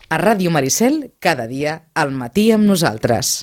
A Ràdio Maricel, cada dia, al matí amb nosaltres.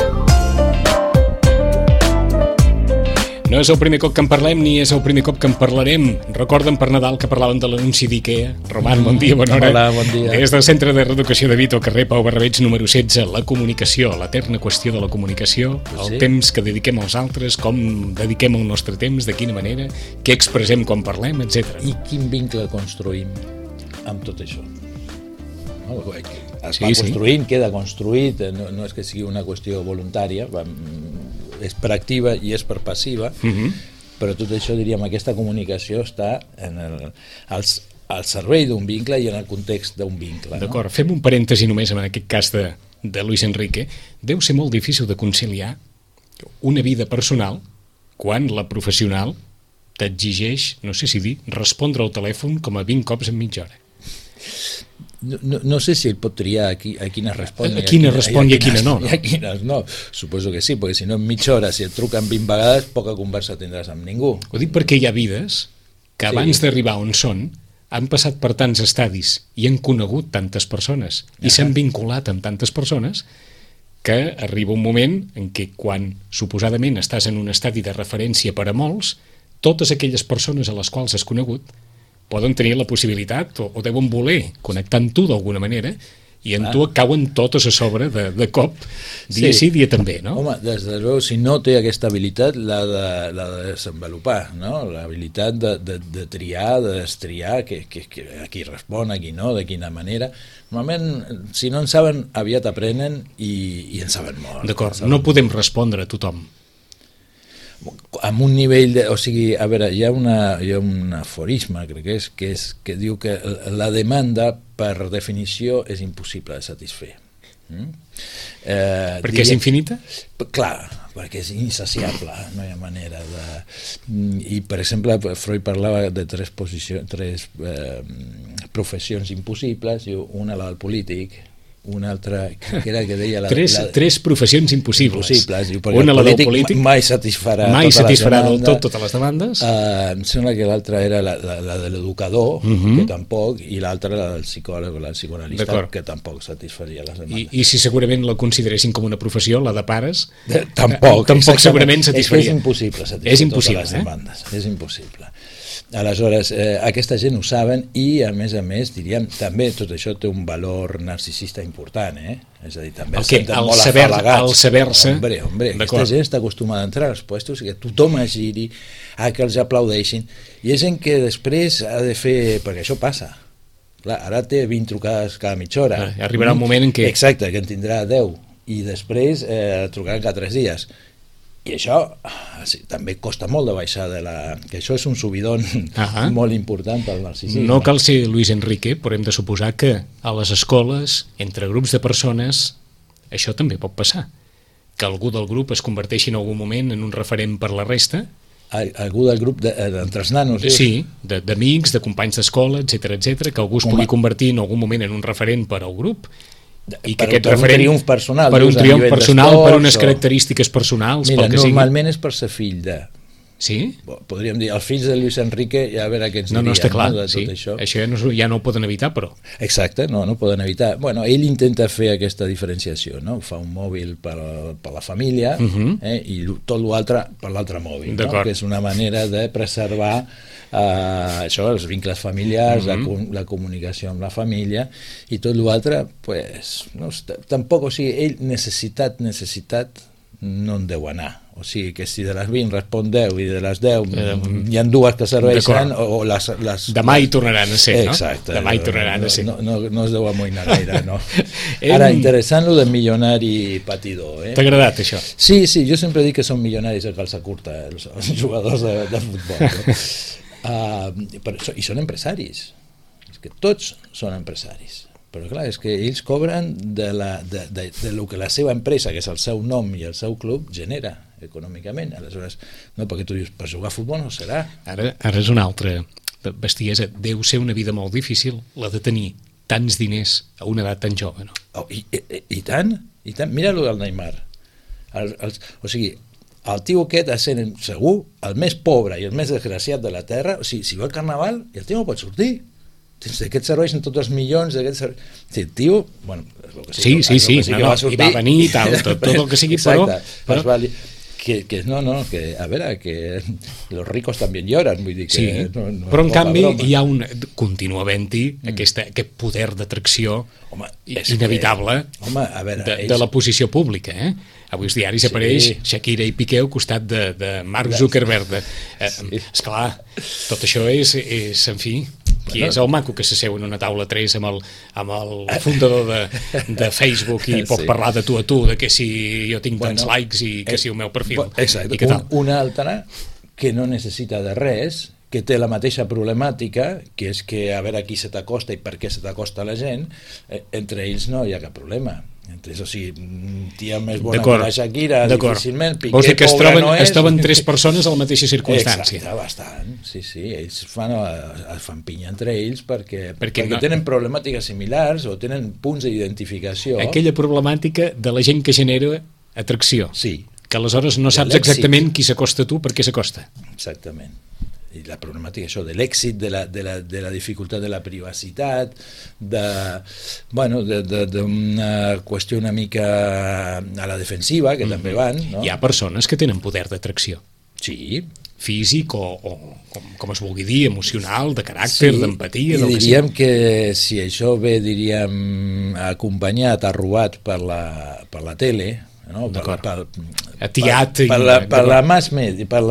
No és el primer cop que en parlem ni és el primer cop que en parlarem. Recorden per Nadal que parlàvem de l'anunci d'IKEA. Roman, bon dia, bona hora. Hola, bon dia. Des del Centre de Reeducació de Vito, carrer Pau Barrabeig, número 16, la comunicació, l'eterna qüestió de la comunicació, el temps que dediquem als altres, com dediquem el nostre temps, de quina manera, què expressem quan parlem, etc. I quin vincle construïm amb tot això? No? Es va construint, queda construït, no és que sigui una qüestió voluntària, és per activa i és per passiva, però tot això, diríem, aquesta comunicació està al servei d'un vincle i en el context d'un vincle. D'acord, fem un parèntesi només en aquest cas de Luis Enrique. Deu ser molt difícil de conciliar una vida personal quan la professional t'exigeix, no sé si dir, respondre al telèfon com a 20 cops en mitja hora. No sé si ell pot triar a quines respon i a quines no. I a quines no. Suposo que sí, perquè si no en mitja hora, si et truquen 20 vegades, poca conversa tindràs amb ningú. Ho dic perquè hi ha vides que abans d'arribar on són han passat per tants estadis i han conegut tantes persones i s'han vinculat amb tantes persones que arriba un moment en què quan suposadament estàs en un estadi de referència per a molts, totes aquelles persones a les quals has conegut poden tenir la possibilitat o deuen voler connectar amb tu d'alguna manera i en tu cauen totes a sobre de cop, dia sí, dia també, no? Home, des de llavors, si no té aquesta habilitat, l'ha de desenvolupar, no? L'habilitat de triar, de destriar, que a qui respon, a qui no, de quina manera. Normalment, si no en saben, aviat aprenen i en saben molt. D'acord, no podem respondre a tothom. Amb un nivell o sigui, a veure, hi ha un aforisme, crec que diu que la demanda per definició és impossible de satisfer. Perquè és infinita? Clar, perquè és insaciable, no hi ha manera de... I, per exemple, Freud parlava de tres professions impossibles, una la del polític, una altra, que era que deia... Tres professions impossibles. Una, la del polític, mai satisfarà del tot totes les demandes. Em sembla que l'altra era la de l'educador, que tampoc, i l'altra la del psicòleg, la psicoanalista, que tampoc satisfaria les demandes. I si segurament la consideressin com una professió, la de pares, tampoc segurament satisfaria. És impossible satisfer totes les demandes. És impossible. Aleshores, aquesta gent ho saben i, a més, diríem, també tot això té un valor narcisista important, És a dir, també el saber-se. Hombre, aquesta gent està acostumada a entrar als puestos i que tothom es giri, a que els aplaudeixin, i és gent que després ha de fer... perquè això passa. Clar, ara té 20 trucades cada mitja hora. Arribarà un moment en què... Exacte, que en tindrà 10, i després trucaran cada 3 dies. I això també costa molt de baixar que això és un subidon molt important pel narcisisme. No cal ser Luis Enrique, però hem de suposar que a les escoles, entre grups de persones, això també pot passar. Que algú del grup es converteixi en algun moment en un referent per la resta. Algú del grup entre els nanos? Sí, d'amics, de companys d'escola, etc, que algú es pugui convertir en algun moment en un referent per al grup. I que aquest referent, un triomf personal, per un triomf personal, per unes característiques personals. Mira, normalment és per ser fill de... Sí? Podríem dir, els fills de Luis Enrique, ja a veure què ens dirien. No, està clar, de tot sí. Això ja no ho poden evitar, però... Exacte, no ho poden evitar. Bueno, ell intenta fer aquesta diferenciació, no? Fa un mòbil per la família i tot l'altre per l'altre mòbil, no? Que és una manera de preservar això, els vincles familiars, la comunicació amb la família, i tot l'altre, pues, no, tampoc, o sigui, ell necessitat no en deu anar. O sigui que si de les 20 respon 10 i de les 10 hi ha dues que serveixen, o les... Demà hi tornaran a ser, no? Exacte. Demà hi tornaran a ser. No es deu amoïnar gaire, no? Ara, interessant lo de milionari patidor. T'ha agradat, això? Sí, jo sempre dic que són milionaris a calça curta, els jugadors de futbol. I són empresaris. És que tots són empresaris. Però clar, és que ells cobren de lo que la seva empresa, que és el seu nom i el seu club, genera econòmicament. Aleshores, no, perquè tu dius, per jugar a futbol no serà. Ara és una altra bestiesa. Deu ser una vida molt difícil la de tenir tants diners a una edat tan jove, no? I tant. Mira-lo del Neymar. O sigui, el tio aquest és segur el més pobre i el més desgraciat de la terra. O sigui, si va al carnaval, el tio no pot sortir. D'aquests serveis en tots els milions, d'aquests serveis... Sí, tio, bueno, sí, i va venir i tal, tot el que sigui, però que a veure, que los ricos també lloren, vull dir que... Sí, però en canvi hi ha continua havent-hi aquest poder d'atracció inevitable de la posició pública, Avui els diaris apareix Shakira i Piqué al costat de Mark Zuckerberg. Esclar, tot això és, en fi, qui és el maco que s'asseu en una taula 3 amb el fundador de Facebook i pot parlar de tu a tu, de que si jo tinc tants likes i que si el meu perfil. Exacte, una altra que no necessita de res, que té la mateixa problemàtica, que és que a veure qui se t'acosta i per què se t'acosta la gent, entre ells no hi ha cap problema. O sigui, tia més bona que la Shakira, difícilment, Piqué, pobre no és... Es troben 3 persones a la mateixa circumstància. Exacte, bastant, sí, ells fan pinya entre ells perquè tenen problemàtiques similars o tenen punts d'identificació. Aquella problemàtica de la gent que genera atracció. Sí. Que aleshores no saps exactament qui s'acosta a tu per què s'acosta. Exactament. I la problemàtica això de l'èxit, de la dificultat de la privacitat, d'una qüestió una mica a la defensiva, que també van, no? Hi ha persones que tenen poder d'atracció. Sí. Físic o com es vulgui dir, emocional, de caràcter, d'empatia, del que sigui. I diríem que si això ve, acompanyat, arrobat per la tele, no? Atiat per la mass media, per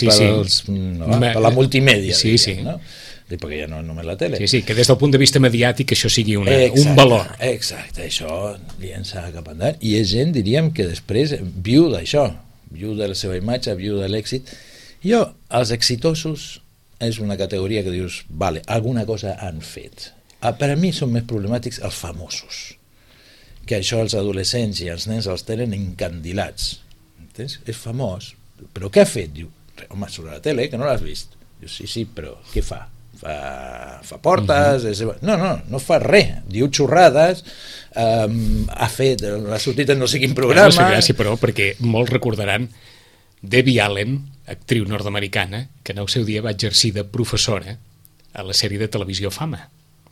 la multimèdia, no? Perquè ja no només la tele. Sí, que des del punt de vista mediàtic això sigui un valor. Exacte, això llença cap endavant. I és gent, diríem, que després viu d'això, viu de la seva imatge, viu de l'èxit. Els exitosos és una categoria que dius, vale, alguna cosa han fet. Per a mi són més problemàtics els famosos, que això els adolescents i els nens els tenen encandilats. Entens? És famós, però què ha fet? Diu, home, sobre la tele, que no l'has vist. Diu, sí, però què fa? Fa portes? No fa res. Diu xorrades, ha sortit en no sé quin programa... No sé gràcia, però, perquè molts recordaran Debbie Allen, actriu nord-americana, que en el seu dia va exercir de professora a la sèrie de televisió Fama.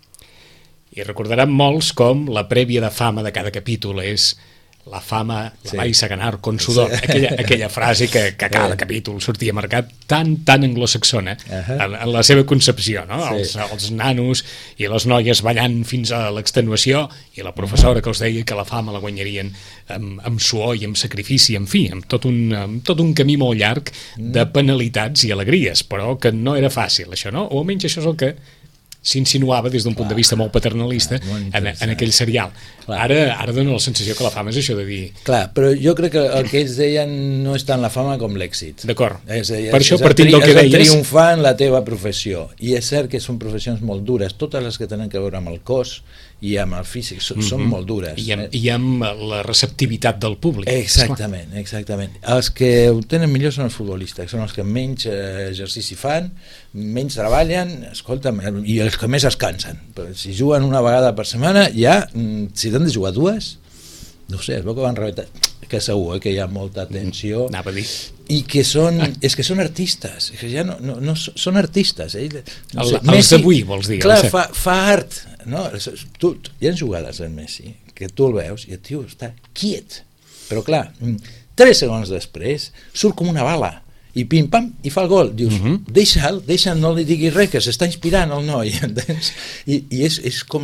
I recordaran molts com la prèvia de fama de cada capítol és la fama la vais a ganar con sudor. Aquella frase que cada capítol sortia marcat tan anglosaxona en la seva concepció, no? Els nanos i les noies ballant fins a l'extenuació i la professora que els deia que la fama la guanyarien amb suor i amb sacrifici, en fi, amb tot un camí molt llarg de penalitats i alegries, però que no era fàcil això, no? O almenys això és el que s'insinuava des d'un punt de vista molt paternalista en aquell serial. Ara dona la sensació que la fama és això de dir... Clar, però jo crec que el que ells deien no és tant la fama com l'èxit. D'acord. Per això, partint del que deies... És triomfar en la teva professió. I és cert que són professions molt dures, totes les que tenen a veure amb el cos i amb el físic, són molt dures. I amb la receptivitat del públic. Exactament. Els que ho tenen millor són els futbolistes, són els que menys exercici fan, menys treballen, escolta'm, i els que més es cansen. Si juguen una vegada per setmana, ja, si t'han de jugar dues, no sé, es veu que van rebentar, que segur, que hi ha molta tensió. Anava a dir. I que són artistes, que ja no són artistes. Els d'avui, vols dir? Clar, fa art. No? Hi ha jugades en Messi, que tu el veus i el tio està quiet. Però clar, 3 segons després surt com una bala i pim-pam, i fa el gol. Dius, deixa'l, no li diguis res, que s'està inspirant el noi, entens? I és com,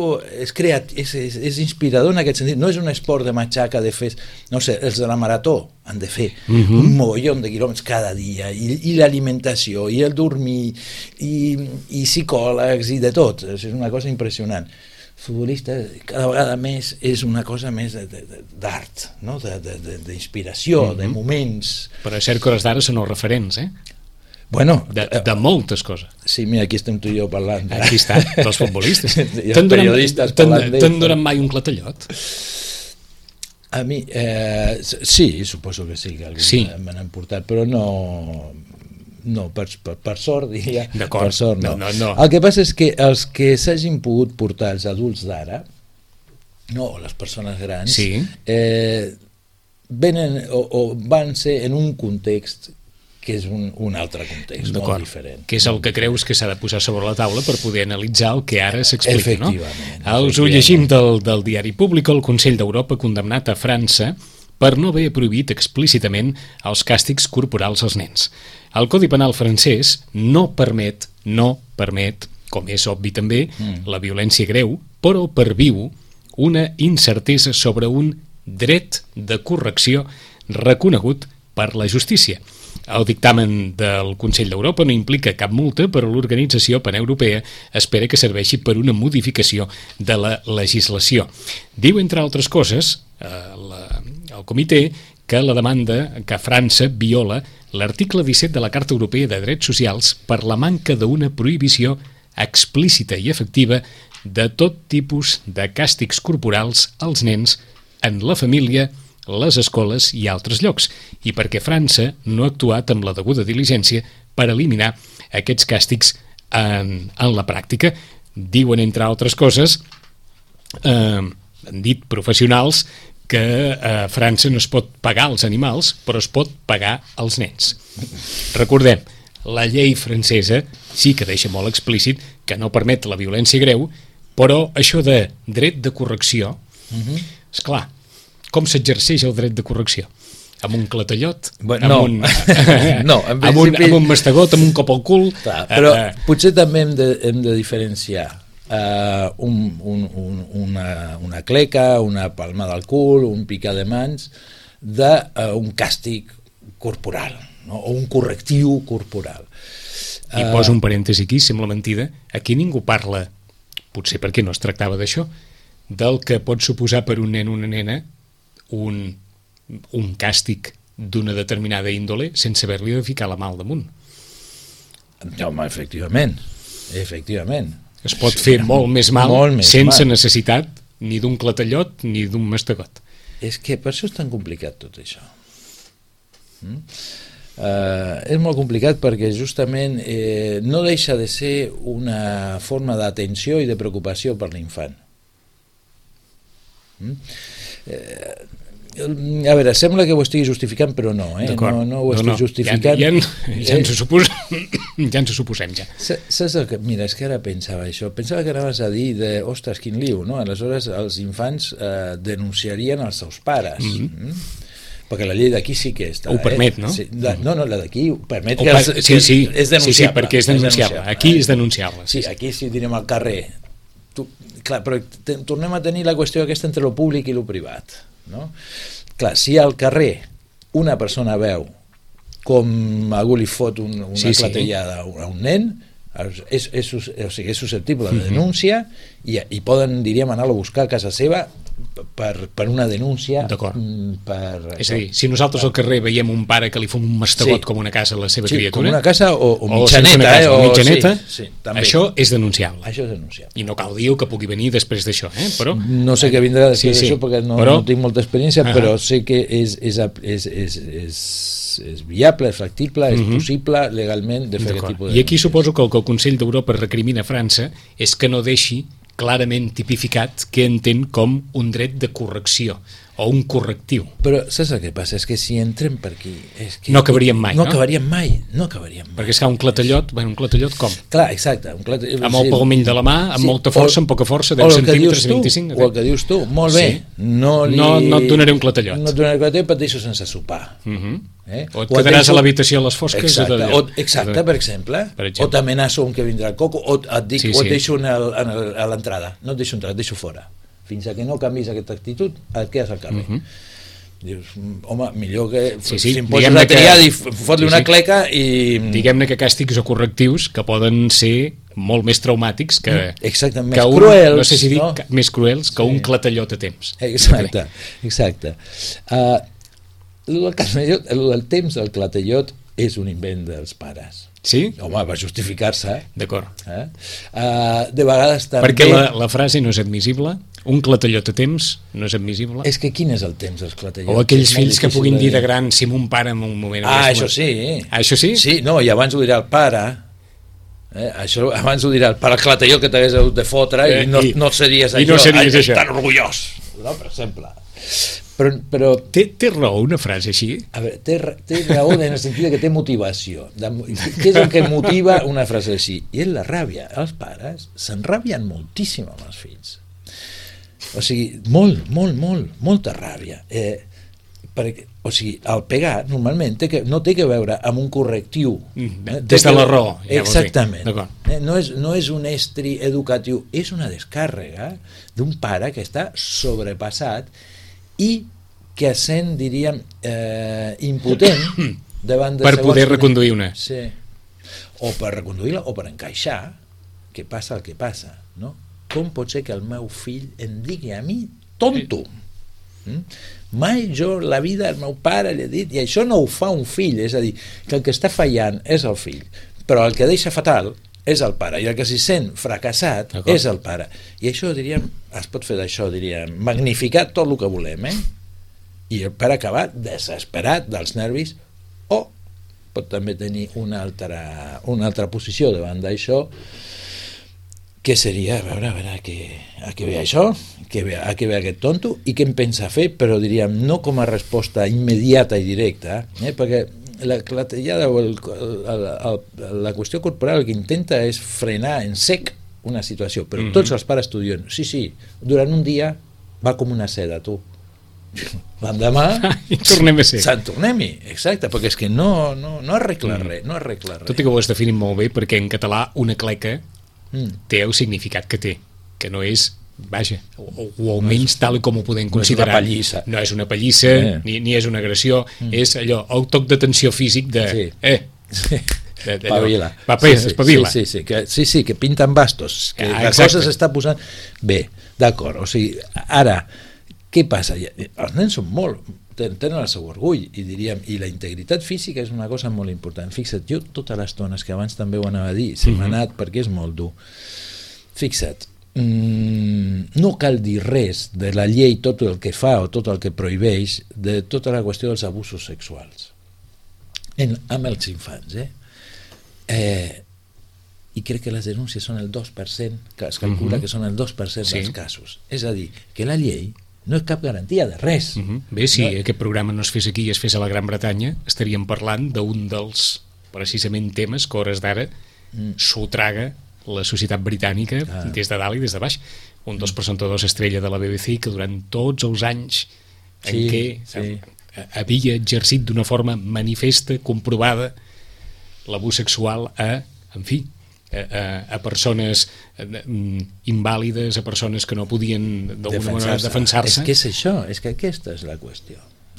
és inspirador en aquest sentit. No és un esport de matxaca, de fer, no sé, els de la marató han de fer un mogollon de quilòmetres cada dia, i l'alimentació, i el dormir, i psicòlegs, i de tot. És una cosa impressionant. Futbolista cada vegada més és una cosa més d'art, no? D'inspiració, de moments. Però és cert que hores d'ara són els referents, Bueno, de moltes coses. Sí, mira, aquí estem tu i jo parlant. Aquí està, dels futbolistes. Periodistes parlant d'ells. T'han donat mai un clatellot? A mi, sí, suposo que sí, que alguns me n'han portat, però no, per sort, diria. D'acord. Per sort, no. No. El que passa és que els que s'hagin pogut portar, els adults d'ara, no, les persones grans, sí. Venen o van ser en un context que és un altre context, molt diferent. Que és el que creus que s'ha de posar sobre la taula per poder analitzar el que ara s'explica, no? Efectivament. Ho llegim del diari Públic. El Consell d'Europa ha condemnat a França per no haver prohibit explícitament els càstigs corporals als nens. El Codi Penal francès no permet, com és obvi també, la violència greu, però perviu una incertesa sobre un dret de correcció reconegut per la justícia. El dictamen del Consell d'Europa no implica cap multa, però l'organització paneuropea espera que serveixi per una modificació de la legislació. Diu, entre altres coses, el comitè, que la demanda que França viola l'article 17 de la Carta Europea de Drets Socials per la manca d'una prohibició explícita i efectiva de tot tipus de càstigs corporals als nens en la família, les escoles i altres llocs, i perquè França no ha actuat amb la deguda diligència per eliminar aquests càstigs en la pràctica. Diuen, entre altres coses, han dit professionals, que a França no es pot pagar els animals, però es pot pagar els nens. Recordem, la llei francesa sí que deixa molt explícit que no permet la violència greu, però això de dret de correcció, esclar, com s'exerceix el dret de correcció? Amb un clatellot? Amb un mastegot, amb un cop al cul? Clar, però potser també hem de diferenciar una cleca, una palma del cul, un picar de mans, d'un càstig corporal, no? O un correctiu corporal. I poso un parèntesi aquí, sembla mentida, aquí ningú parla, potser perquè no es tractava d'això, del que pot suposar per un nen o una nena un càstig d'una determinada índole sense haver-li de ficar la mà al damunt. Home, efectivament. Es pot fer molt més mal sense necessitat ni d'un clatellot ni d'un mastegot. És que per això és tan complicat tot això. És molt complicat perquè justament no deixa de ser una forma d'atenció i de preocupació per l'infant. A veure, sembla que ho estigui justificant, però no, no ho estic justificant. Ja ens ho suposem, ja. Saps el que... Mira, és que ara pensava això. Pensava que anaves a dir ostres, quin liu, no? Aleshores els infants denunciarien els seus pares. Perquè la llei d'aquí sí que està. Ho permet, no? No, la d'aquí ho permet que és denunciable. Sí, perquè és denunciable. Aquí és denunciable. Sí, aquí si direm al carrer. Clar, però tornem a tenir la qüestió aquesta entre lo públic i lo privat, no? Clar, si al carrer una persona veu com algú li fot una clatellada a un nen, és susceptible de denúncia i poden, diríem, anar-lo a buscar a casa seva per una denúncia. D'acord. És a dir, si nosaltres al carrer veiem un pare que li fa un mastegot com una casa a la seva criatura, com una casa o mitjaneta, això és denunciable. Això és denunciable. I no cal dir que pugui venir després d'això, però... No sé què vindrà després d'això perquè no tinc molta experiència, però sé que és viable, és factible, és possible legalment de fer aquest tipus de... I aquí suposo que el que el Consell d'Europa recrimina a França és que no deixi clarament tipificat què entén com un dret de correcció o un correctiu. Però saps el que passa? És que si entrem per aquí... No acabaríem mai, no? No acabaríem mai. Perquè és que un clatellot com? Clar, exacte. Amb el palmell de la mà, amb molta força, amb poca força, 10 centímetres, 25... O el que dius tu, molt bé. No et donaré un clatellot. No et donaré un clatellot, però et deixo sense sopar. O et quedaràs a l'habitació a les fosques. Exacte, per exemple. O t'amenaço un que vindrà al coco, o et deixo a l'entrada. No et deixo entrar, et deixo fora. Fins a que no canvis aquesta actitud, et quedes al carrer. Dius, home, millor que si em poses la triada i fot-li una cleca i... Diguem-ne que càstigs o correctius que poden ser molt més traumàtics que més cruels, no sé si dic més cruels que un clatellot a temps. Exacte. El del temps del clatellot és un invent dels pares. Sí? Home, va justificar-se. D'acord. De vegades també... Perquè la frase no és admissible, un clatellot a temps no és admissible. És que quin és el temps dels clatellots? O aquells fills que puguin dir de gran si mon pare en un moment... Això sí. Això sí? Sí, no, i abans ho dirà el pare... Això abans ho dirà el pare, el clatellot que t'hagués hagut de fotre i no series això tan orgullós, no? Per exemple. Però té raó una frase així? A veure, té raó en el sentit que té motivació. Què és el que motiva una frase així? I és la ràbia. Els pares s'enrabien moltíssim amb els fills. O sigui, molta ràbia. O sigui, el pegar normalment no té que veure amb un correctiu. Des de la raó. Exactament. No és un estri educatiu, és una descàrrega d'un pare que està sobrepassat i que es sent, diríem, impotent davant de per poder reconduir una. Sí. O per reconduir-la o per encaixar, que passa el que passa, no? Com pot ser que el meu fill em digui a mi tonto? Mai jo la vida al meu pare li he dit, i això no ho fa un fill, és a dir, que el que està fallant és el fill, però el que deixa fatal és el pare, i el que s'hi sent fracassat és el pare. I això, diríem, es pot fer d'això, diríem, magnificar tot el que volem, i el pare acabar desesperat dels nervis, o pot també tenir una altra posició davant d'això, que seria, a veure a què ve això, a què ve aquest tonto, i què em pensa fer, però diríem, no com a resposta immediata i directa, perquè la clatellada o la qüestió corporal el que intenta és frenar en sec una situació, però tots els pares t'ho diuen, sí, durant un dia va com una seda, tu. L'endemà i tornem a ser. Tornem-hi, exacte, perquè és que no arregla res, Tot i que ho has definit molt bé, perquè en català una cleca té el significat que té, que no és, vaja, o almenys tal com ho podem considerar. No és una pallissa, ni és una agressió, és allò, el toc d'atenció físic de... Espavila. Sí, que pinten bastos, que la cosa s'està posant... Bé, d'acord, o sigui, ara, què passa? Els nens són tenen el seu orgull, i la integritat física és una cosa molt important. Fixa't, jo totes les tones, que abans també ho anava a dir, se m'ha anat perquè és molt dur. Fixa't, no cal dir res de la llei, tot el que fa o tot el que prohibeix, de tota la qüestió dels abusos sexuals amb els infants, i crec que les denúncies són el 2%, que es calcula que són el 2% dels casos. És a dir, que la llei no és cap garantia de res. Bé, si aquest programa no es fes aquí i es fes a la Gran Bretanya, estaríem parlant d'un dels, precisament, temes que a hores d'ara s'ho traga la societat britànica des de dalt i des de baix. Un dels presentadors estrella de la BBC que durant tots els anys en què havia exercit d'una forma manifesta, comprovada, l'abús sexual a persones invàlides, a persones que no podien d'alguna manera defensar-se. És que és això, és que aquesta és la qüestió.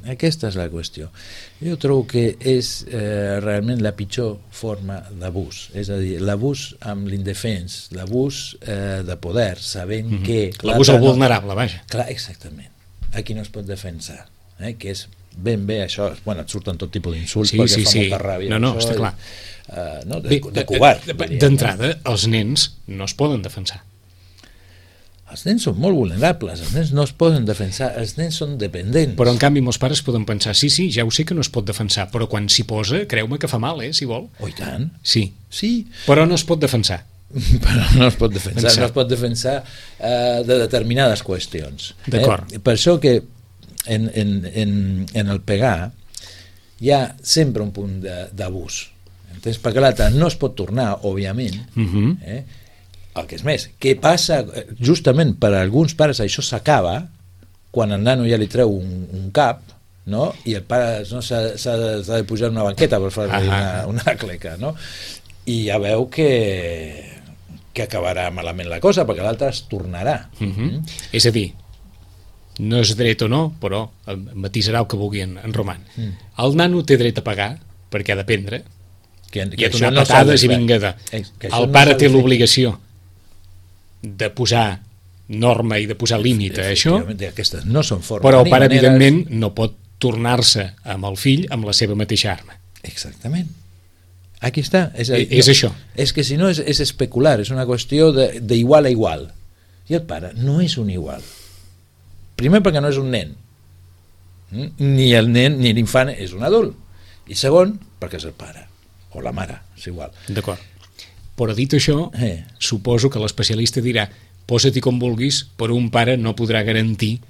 Jo trobo que és realment la pitjor forma d'abús, és a dir, l'abús amb l'indefens, l'abús de poder, sabent que... L'abús al vulnerable, vaja. Clar, exactament, a qui no es pot defensar, que és ben bé això, et surten tot tipus d'insults perquè fa molta ràbia. No, està clar. De covard. D'entrada, els nens no es poden defensar. Els nens són molt vulnerables, els nens no es poden defensar, els nens són dependents. Però en canvi molts pares poden pensar, sí, ja ho sé que no es pot defensar, però quan s'hi posa, creu-me que fa mal, si vol. Oh, i tant. Sí, però no es pot defensar. No es pot defensar de determinades qüestions. D'acord. Per això que en el pegar hi ha sempre un punt d'abús. Perquè l'altre no es pot tornar, òbviament, el que és més, què passa justament per a alguns pares això s'acaba quan el nano ja li treu un cap, no? I el pare s'ha de pujar una banqueta per fer-li una cleca, no? I ja veu que acabarà malament la cosa perquè l'altre es tornarà. És a dir, no és dret o no, però matisarà el que vulgui en Roman. El nano té dret a pagar perquè ha d'aprendre i a donar patades i vinga. El pare té l'obligació de posar norma i de posar límit a això, no són formes, però el pare evidentment no pot tornar-se amb el fill amb la seva mateixa arma. Exactament. Aquí està. És això. És que si no és especular, és una qüestió d'igual a igual. I el pare no és un igual. Primer perquè no és un nen. Ni el nen ni l'infant és un adult. I segon, perquè és el pare. O la mare, és igual. D'acord. Però dit això, suposo que l'especialista dirà posa-t'hi com vulguis, però un pare no podrà garantir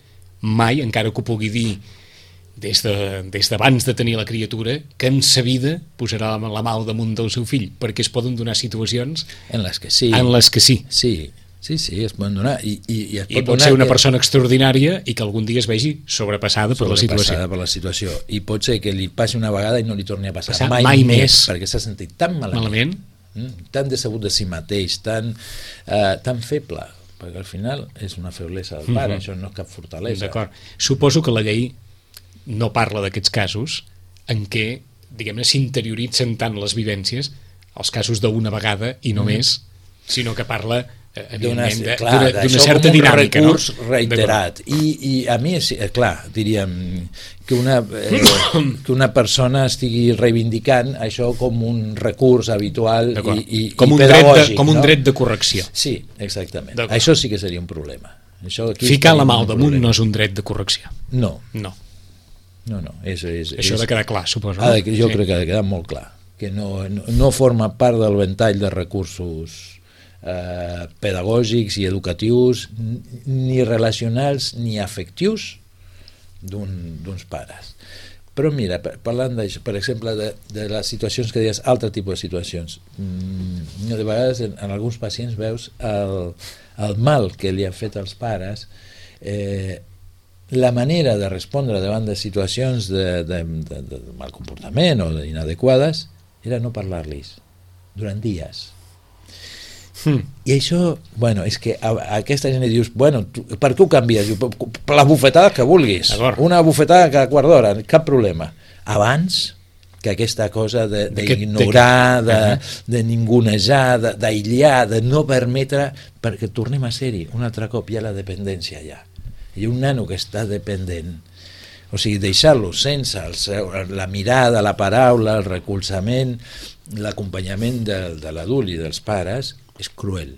mai, encara que ho pugui dir des d'abans de tenir la criatura, que en sa vida posarà la mà al damunt del seu fill, perquè es poden donar situacions en les que sí. Sí, es poden donar. I pot ser una persona extraordinària i que algun dia es vegi sobrepassada per la situació. I pot ser que li passi una vegada i no li torni a passar mai més, perquè s'ha sentit tan malament. Tan decebut de si mateix, tan feble, perquè al final és una feblesa del pare, això no és cap fortalesa. D'acord. Suposo que la llei no parla d'aquests casos en què, diguem-ne, s'interioritzen tant les vivències, els casos d'una vegada i no més, sinó que parla evidentment d'una certa dinàmica, no? Un recurs reiterat. I a mi, clar, diríem que una persona estigui reivindicant això com un recurs habitual i pedagògic. Com un dret de correcció. Sí, exactament. Això sí que seria un problema. Ficar la mà al damunt no és un dret de correcció. No. Això ha de quedar clar, suposo. Jo crec que ha de quedar molt clar, que no forma part del ventall de recursos pedagògics i educatius, ni relacionals ni afectius d'uns pares. Però mira, parlant d'això, per exemple, de les situacions que deies, altre tipus de situacions, de vegades en alguns pacients veus el mal que li han fet als pares, la manera de respondre davant de situacions de mal comportament o d'inadequades era no parlar-los durant dies. I això, és que aquesta gent dius, per què ho canvies? Per la bufetada que vulguis, una bufetada cada quart d'hora, cap problema. Abans que aquesta cosa d'ignorar, de ningunejar, d'aïllar, de no permetre, perquè tornem a ser-hi un altre cop, hi ha la dependència allà. I un nano que està dependent, o sigui, deixar-lo sense la mirada, la paraula, el recolzament, l'acompanyament de l'adult i dels pares, és cruel.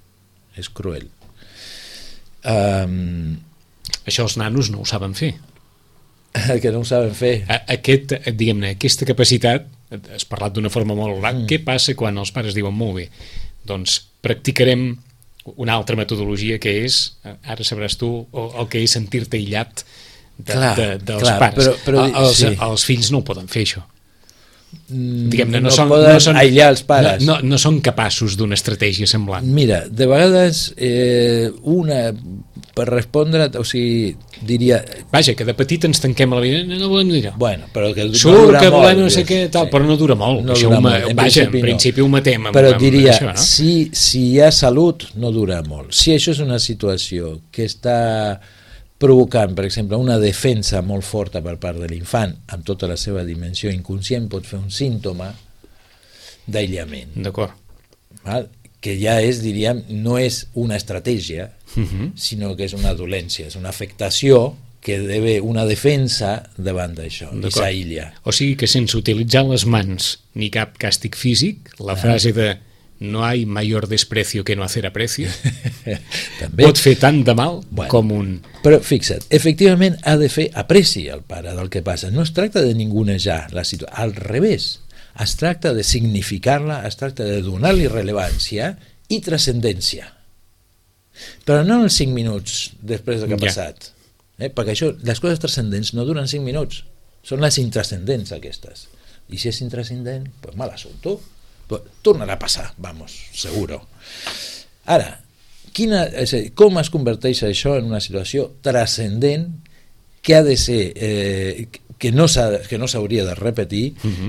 Això els nanos no ho saben fer. Que no ho saben fer. Aquesta capacitat, has parlat d'una forma molt gran, què passa quan els pares diuen molt bé? Doncs practicarem una altra metodologia que és, ara sabràs tu, el que és sentir-te aïllat dels pares. Els fills no ho poden fer, això. Diguem-ne, no poden aïllar els pares. No són capaços d'una estratègia semblant. Mira, de vegades per respondre, o sigui, diria... Vaja, que de petit ens tanquem a la vida, no volem dir. Però que surt que volem no sé què, però no dura molt. Vaja, en principi ho matem. Però diria, si hi ha salut, no dura molt. Si això és una situació que està provocant, per exemple, una defensa molt forta per part de l'infant, amb tota la seva dimensió inconscient, pot fer un símptoma d'aïllament. D'acord. Que ja és, diríem, no és una estratègia, sinó que és una dolència, és una afectació que deve una defensa davant d'això, i s'aïlla. O sigui que sense utilitzar les mans ni cap càstig físic, la frase de no hay mayor desprecio que no hacer aprecio pot fer tant de mal com un... Però fixa't, efectivament ha de fer apreci al pare del que passa. No es tracta de ningunejar la situació, al revés, es tracta de significar-la, es tracta de donar-li rellevància i transcendència. Però no en els 5 minuts després que ha passat, perquè això, les coses transcendents no duren 5 minuts, són les intrascendents aquestes. I si és intrascendent, pues mal assumpto. Tornarà a passar, vamos, seguro. Ara, com es converteix això en una situació transcendent que ha de ser que no s'hauria de repetir,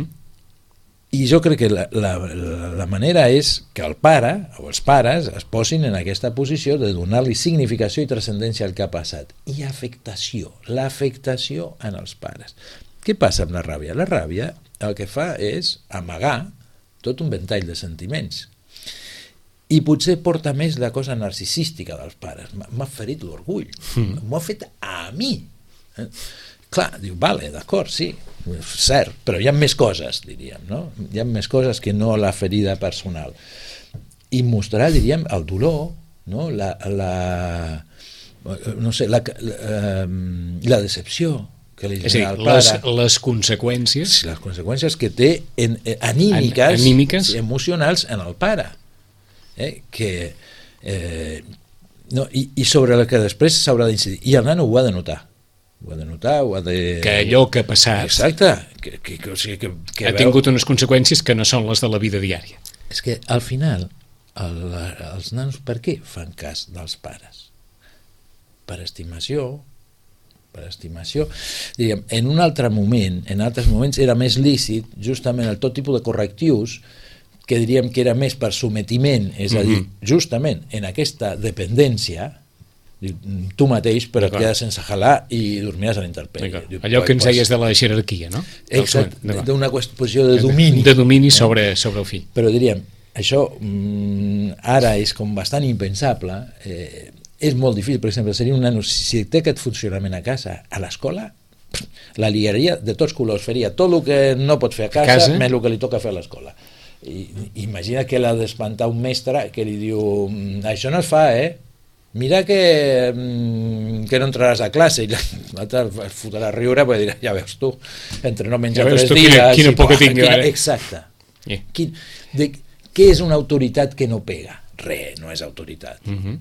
i jo crec que la manera és que el pare o els pares es posin en aquesta posició de donar-li significació i transcendència al que ha passat, i afectació, l'afectació en els pares. Què passa amb la ràbia? La ràbia el que fa és amagar tot un ventall de sentiments, i potser porta més la cosa narcisística dels pares. M'ha ferit l'orgull, m'ho ha fet a mi. Clar, diu, vale, d'acord, sí, cert, però hi ha més coses, diríem, no? Hi ha més coses que no la ferida personal. I mostrar, diríem, el dolor, no? La decepció que li genera al pare. Les conseqüències... Les conseqüències que té anímiques, emocionals en el pare. Que No, i sobre el que després s'haurà d'incidir. I el nano ho ha de notar. Ho ha de... Que allò que ha passat... Exacte. Ha tingut unes conseqüències que no són les de la vida diària. És que al final els nanos per què fan cas dels pares? Per estimació, diríem, en un altre moment, en altres moments era més lícit justament el tot tipus de correctius que diríem que era més per sometiment, és a dir, justament en aquesta dependència, tu mateix però et quedes sense jalar i dormiràs a l'interpel·li. Allò que ens deies de la jerarquia, no? Exacte, d'una posició de domini. De domini sobre el fill. Però diríem, això ara és com bastant impensable, és molt difícil. Per exemple, seria un nano, si té aquest funcionament a casa, a l'escola la liaria de tots colors, faria tot el que no pot fer a casa més el que li toca fer a l'escola. Imagina que l'ha d'espantar un mestre que li diu, això no es fa, mira que no entraràs a classe, i l'altre es fotrà a riure perquè dirà, ja veus tu, entre no menjar 3 dies... Quina por que tingui ara. Exacte. Què és una autoritat que no pega? Res, no és autoritat.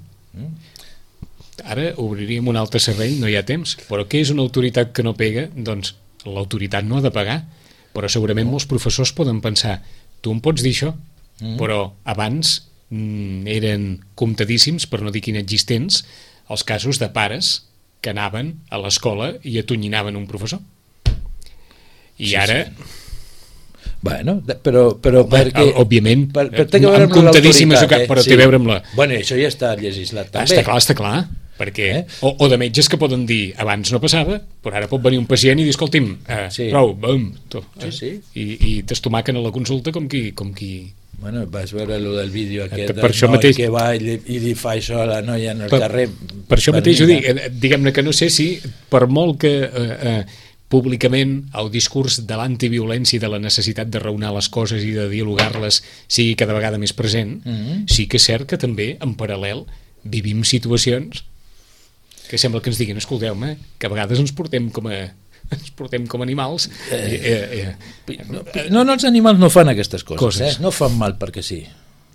Ara obriríem un altre servei, no hi ha temps, però què és una autoritat que no pega? Doncs l'autoritat no ha de pagar, però segurament molts professors poden pensar, tu em pots dir això, però abans eren comptadíssims, per no dir inexistents, els casos de pares que anaven a l'escola i atonyinaven un professor. I ara... Bueno, però perquè... Òbviament, té que veure amb comptadíssimes, però té a veure amb la... Bueno, això ja està legislat també. Està clar, perquè... O de metges que poden dir, abans no passava, però ara pot venir un pacient i dir, escolti'm, prou, bum, i t'estomaquen a la consulta com qui... Bueno, vas veure allò del vídeo aquest del noi que va i li fa això a la noia en el carrer. Per això mateix ho dic, diguem-ne que no sé si per molt que públicament el discurs de l'antiviolència i de la necessitat de raonar les coses i de dialogar-les sigui cada vegada més present, sí que és cert que també en paral·lel vivim situacions que sembla que ens diguin, escolteu-me, que a vegades ens portem com animals. No, els animals no fan aquestes coses. No fan mal perquè sí.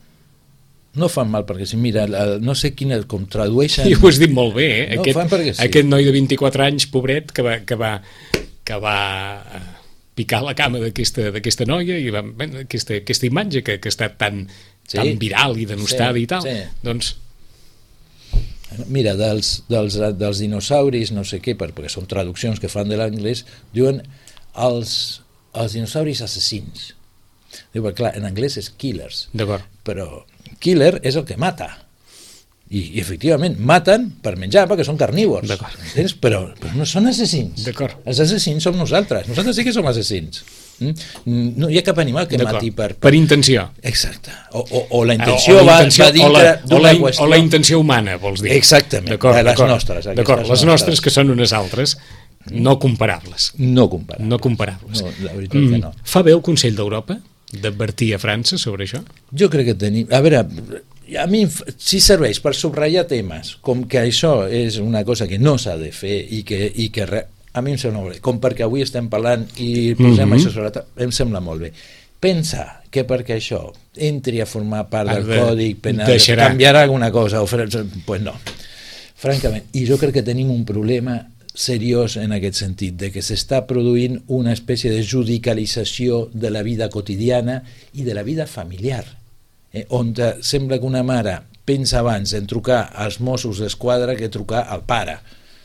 Mira, no sé quina, com tradueixen... I ho has dit molt bé, Aquest noi de 24 anys, pobret, que va picar la cama d'aquesta noia i aquesta imatge que ha estat tan viral i denostada i tal. Doncs... Mira, dels dinosauris, no sé què, perquè són traduccions que fan de l'anglès, diuen els dinosauris assassins. Diu, clar, en anglès és killers. D'acord. Però killer és el que mata. I efectivament, maten per menjar, perquè són carnívors. D'acord. Però no són assassins. D'acord. Els assassins som nosaltres. Nosaltres sí que som assassins. No hi ha cap animal que mati per intenció. Exacte. O la intenció va dintre d'una qüestió. O la intenció humana, vols dir. Exactament. Les nostres. D'acord, les nostres que són unes altres, no comparables. No comparables. No, la veritat que no. Fa bé el Consell d'Europa d'advertir a França sobre això? Jo crec que tenim... A veure, a mi sí serveix per subratllar temes, com que això és una cosa que no s'ha de fer i que a mi em sembla molt bé, com perquè avui estem parlant i posem això sobre la taula, em sembla molt bé. Pensa que perquè això entri a formar part del codi penal, canviarà alguna cosa, pues no. Francament, i jo crec que tenim un problema seriós en aquest sentit, de que s'està produint una espècie de judicialització de la vida quotidiana i de la vida familiar, on sembla que una mare pensa abans en trucar als Mossos d'Esquadra que trucar al pare,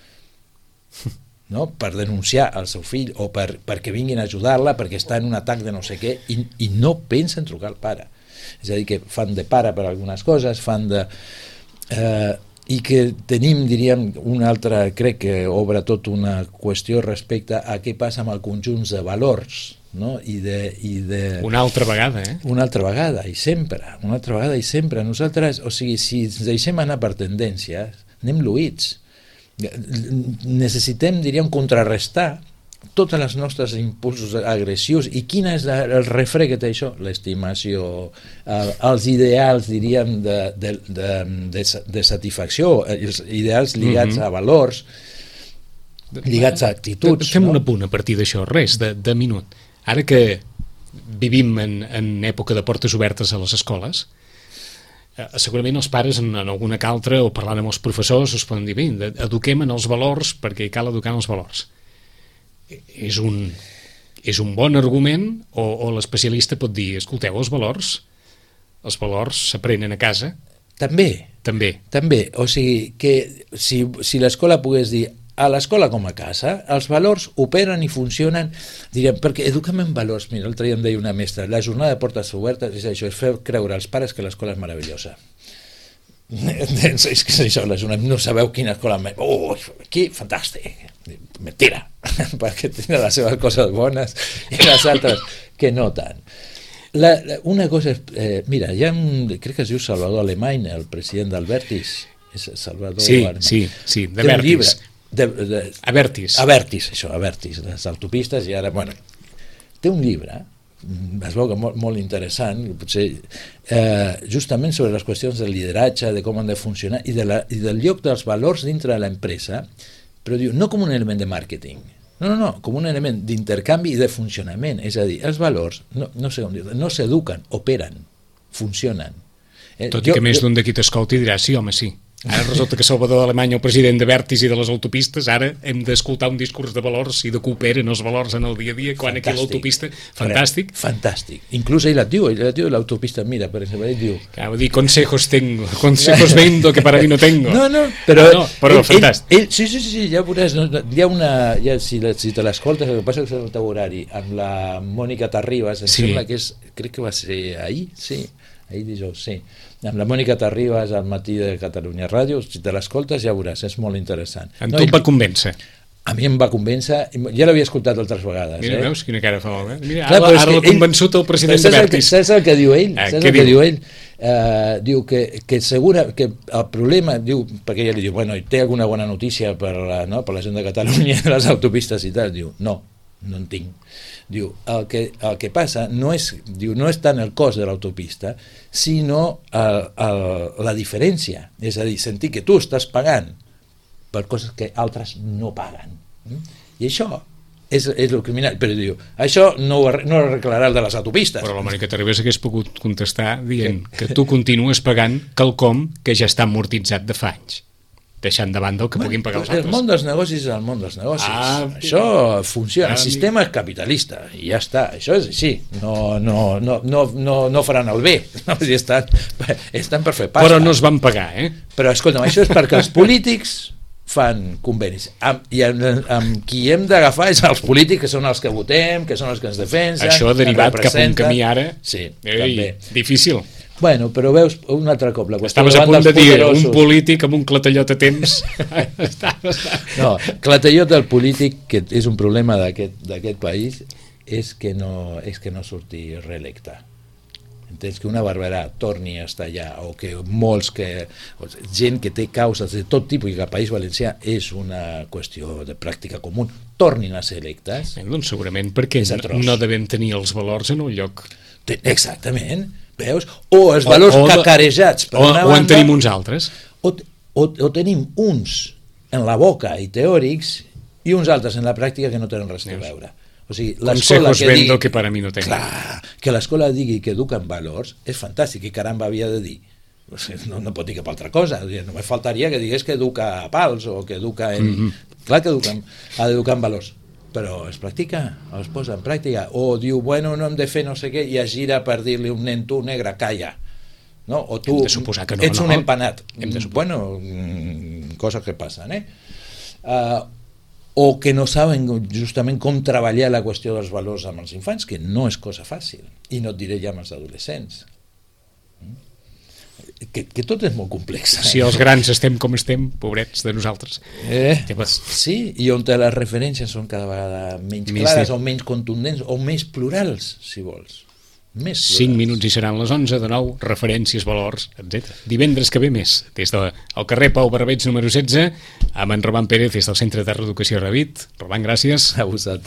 no? Per denunciar el seu fill o perquè vinguin a ajudar-la perquè està en un atac de no sé què i no pensa en trucar al pare. És a dir, que fan de pare per algunes coses, fan de... i que tenim, diríem, una altra, crec que obre tot una qüestió respecte a què passa amb el conjunt de valors, no? Una altra vegada, Una altra vegada, i sempre. Nosaltres, o sigui, si ens deixem anar per tendències, anem lluïts. Necessitem, diríem, contrarrestar tots els nostres impulsos agressius. I quin és el refre que té això? L'estimació, els ideals, diríem, de satisfacció, els ideals lligats a valors, lligats a actituds. Fem un apunt a partir d'això, res, de minut. Ara que vivim en època de portes obertes a les escoles, segurament els pares en alguna que altra, o parlant amb els professors, es poden dir, bé, eduquem en els valors perquè cal educar en els valors. És un bon argument, o l'especialista pot dir, escolteu, els valors s'aprenen a casa. També, o sigui que si l'escola pogués dir a l'escola com a casa, els valors operen i funcionen, diríem, perquè eduquem en valors. Mira, l'altre dia em deia una mestra, la jornada de portes obertes és això, és fer creure als pares que l'escola és meravellosa. És que és això, no sabeu quina escola... Aquí, fantàstic. Mentira, perquè tenen les seves coses bones i les altres que no tant. Una cosa és, mira, crec que es diu Salvador Alemany, el president d'Albertis. Salvador Sí, d'Albertis. Avertis, les autopistes, i ara, bueno, té un llibre, es veu que molt interessant, potser justament sobre les qüestions del lideratge, de com han de funcionar i del lloc dels valors dintre de l'empresa, però diu, no com un element de màrqueting, no, com un element d'intercanvi i de funcionament, és a dir, els valors no s'eduquen, operen, funcionen. Tot i que més d'un d'aquí t'escolti dirà, sí, home, sí. Ara resulta que Salvador Alemany, el president de Vertis i de les autopistes, ara hem d'escoltar un discurs de valors i de que operen els valors en el dia a dia, quan aquí l'autopista... Fantàstic. Inclús ell et diu l'autopista, mira, per exemple, ell diu... Acabo de dir, consejos vendo que para mí no tengo. Però fantàstic. Sí, ja veuràs, hi ha una... Si te l'escoltes, el que passa és que és el teu horari, amb la Mònica Terribas, em sembla que és... Crec que va ser ahir, sí, ahir dijous, sí. Amb la Mònica Terribas al matí de Catalunya Ràdio, si te l'escoltes ja veuràs, és molt interessant. Tu et va convèncer? A mi em va convèncer, ja l'havia escoltat altres vegades. Mira, veus quina cara fa, Mira, ara l'ha convençut el president de Vertis. Saps el que diu ell? Diu que segura que el problema, perquè ella li diu, bueno, té alguna bona notícia per la gent de Catalunya, les autopistes i tal, diu, no en tinc. Diu, el que passa no és tant el cost de l'autopista, sinó la diferència, és a dir, sentir que tu estàs pagant per coses que altres no paguen. I això és el criminal, però diu, això no ho arreglarà el de les autopistes. Però la Mònica Terribas hagués pogut contestar dient que tu continues pagant quelcom que ja està amortitzat de fa anys, deixant de banda el que puguin pagar els altres. El món dels negocis és el món dels negocis. Això funciona. El sistema és capitalista i ja està. Això és així. No faran el bé. Estan per fer pasta. Però no es van pagar, Però escolta'm, això és perquè els polítics fan convenis. I amb qui hem d'agafar és els polítics, que són els que votem, que són els que ens defensen. Això ha derivat cap a un camí ara. Sí, també. Difícil. Bueno, però veus, un altre cop, la qüestió estaves a punt de dir un polític amb un clatellot a temps. No, clatellot del polític, que és un problema d'aquest país, és que no surti reelecte. Entens? Que una Barberà torni a estar allà, o que gent que té causes de tot tipus, i que al País Valencià és una qüestió de pràctica comú, tornin a ser electes. Doncs segurament perquè no devem tenir els valors en un lloc. Exactament. Veus? O els valors cacarejats per una banda, o en tenim uns altres, o tenim uns en la boca i teòrics i uns altres en la pràctica que no tenen res a veure. O sigui, consejos vendo que para mí no tengo. Clar, que l'escola digui que eduquen valors és fantàstic, i caramba havia de dir, no pot dir cap altra cosa, només faltaria que digués que educa a pals o que educa en... Clar que ha d'educar en valors, però es practica, es posa en pràctica, o diu, bueno, no hem de fer no sé què, i es gira per dir-li a un nen, tu negre, calla, no? O tu ets un empanat. Bueno, coses que passen, o que no saben justament com treballar la qüestió dels valors amb els infants, que no és cosa fàcil, i no et diré ja amb els adolescents, que tot és molt complex. Si els grans estem com estem, pobrets de nosaltres. Sí, i on les referències són cada vegada menys clares, o menys contundents, o més plurals, si vols. 5 minuts i seran les 11, de nou, referències, valors, etc. Divendres que ve més, des del carrer Pau Barbeig número 16, amb en Roman Pérez des del Centre de Reeducació Revit. Roman, gràcies. A vosaltres.